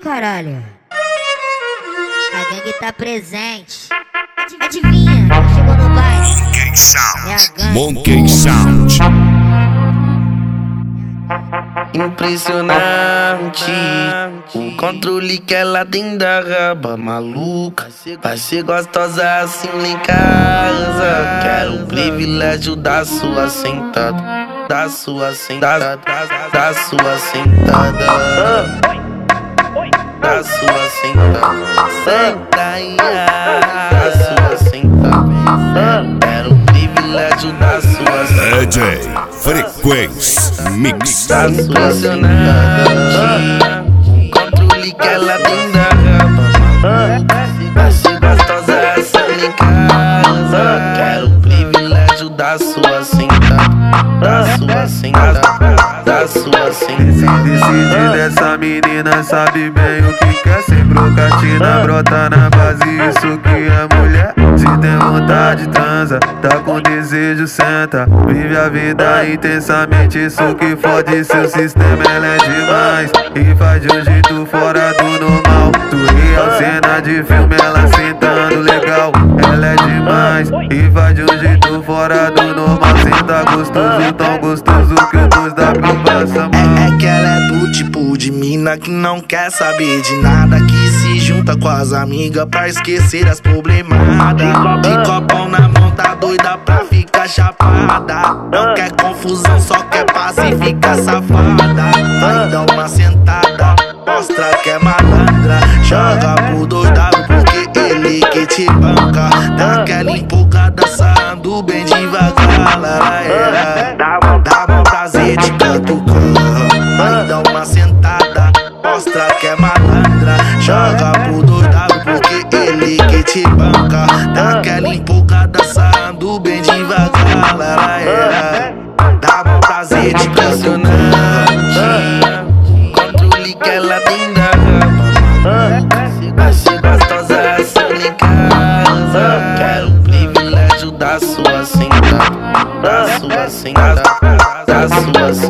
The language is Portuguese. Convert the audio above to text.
caralho. A gangue tá presente. Adivinha, quem chegou no baile? Monkey Sound. É a gangue. Monkey Sound. Impressionante o controle que ela tem da raba maluca. Vai ser gostosa assim lá em casa. Quero o privilégio da sua sentada, da sua sentada, da sua sentada, da sua sentada. Senta aí, da sua sentada. Quero o privilégio da sua sentada. DJ Frequência Mix. Tá impressionante o controle que ela tem da raba maluca. Vai ser gostosa essa em casa. Quero o privilégio da sua sentada, da sua sentada, da sua sentada. Decide dessa menina, sabe bem o que quer. Sem brocatina, brota na base, isso que é mulher. Se tem vontade, transa, tá com desejo, senta. Vive a vida intensamente, isso que fode seu sistema. Ela é demais e faz de um jeito fora do normal. Tu real, cena de filme, ela sentando legal. Ela é demais e faz de um jeito fora do normal. Senta gostoso, tão gostoso que o 2W passa mal. É que ela é do tipo de mina que não quer saber de nada, que se junta com as amigas pra esquecer as problemadas. De copão na mão, tá doida pra ficar chapada. Não quer confusão, só quer paz e fica safada. Vai dar uma sentada, mostra que é malandra. Joga pro 2W porque ele que te banca. Dá aquela empolgada, sarrando bem devagar. Dá um prazer de catucar. Vai dar uma sentada, mostra que é malandra. Joga pro 2W porque ele que te banca. Dá aquela empolgada, sarrando bem devagar. Dá um prazer de impressionar.